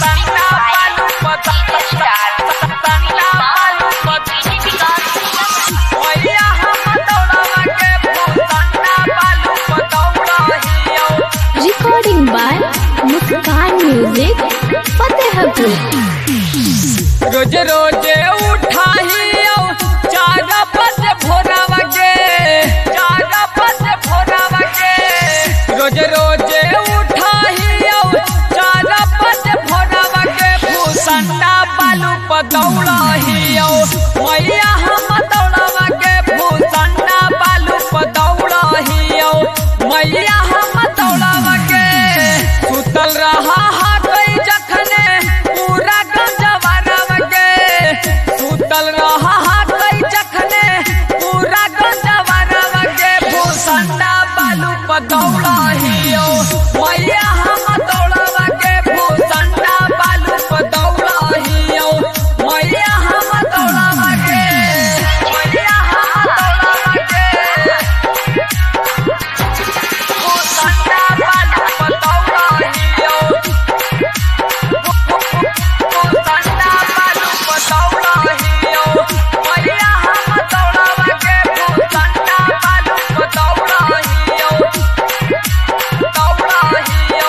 Recording by Muskan music Fatehpur. रोज रोज उठाहियो 4 बजे भोरवा के, 4 बजे भोरवा के। रोज रोज उठाहियो 4 बजे भोरवा के। भूसंडा बालू पर दौड़हियो मैया हम दौड़वा के। भूसंडा बालू पर दौड़हियो मैया हम दौड़वा के। सुतल रहा कोई जखने पूरा गंजवारवा के। सुतल रहा कोई जखने पूरा गंजवारवा के। भूसंडा बालू पर दौड़हियो मैया हम दौड़वा के। भूसंडा बालू पर दौड़हियो मैया हम दौड़वा के। मैया हम दौड़वा के। भूसंडा बालू पर दौड़हियो, भूसंडा बालू पर दौड़हियो मैया हम दौड़वा के। भूसंडा बालू पर दौड़हियो, दौड़हियो।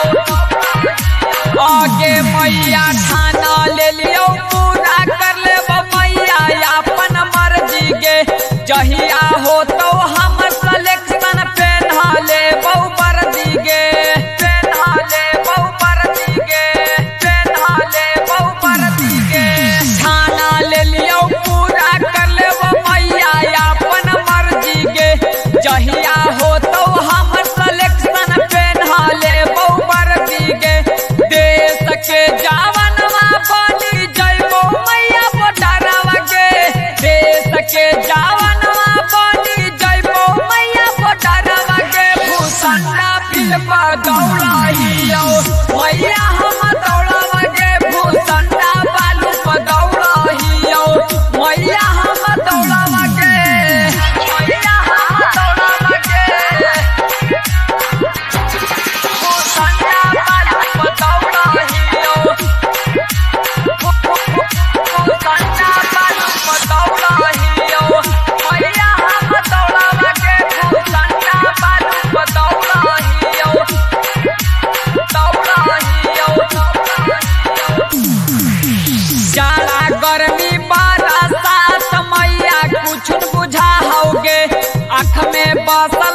आगे मैया खाना ले लियो पूरा कर लेबो मैया अपन मर्जी के। जहिया हो तो हम सिलेक्शन पेन्हा लेबो वर्दी के। पेन्हा लेबो वर्दी के, पेन्हा लेबो वर्दी के। खाना ले लियो पूरा कर लेबो मैया अपन मर्जी के। जहिया हो तो हम सिलेक्शन पेन्हा लेबो वर्दी के। देश के जवानवा बनी जइबो मैया बोटारवा के। देश के जवानवा बनी जइबो मैया बोटारवा के। भूसंडा फिर पर दौड़हियो मैया हम दौड़वा के। भूसंडा बालू पर दौड़हियो मैया हम दौड़वा के। मैया हम दौड़वा के। भूसंडा बालू पर दौड़हियो, भूसंडा बालू पर दौड़हियो मैया हम दौड़वा के। भूसंडा बालू पर दौड़हियो, दौड़हियो। जाड़ा गर्मी बरसात मैया कुछ बुझा होगे। आँख में बस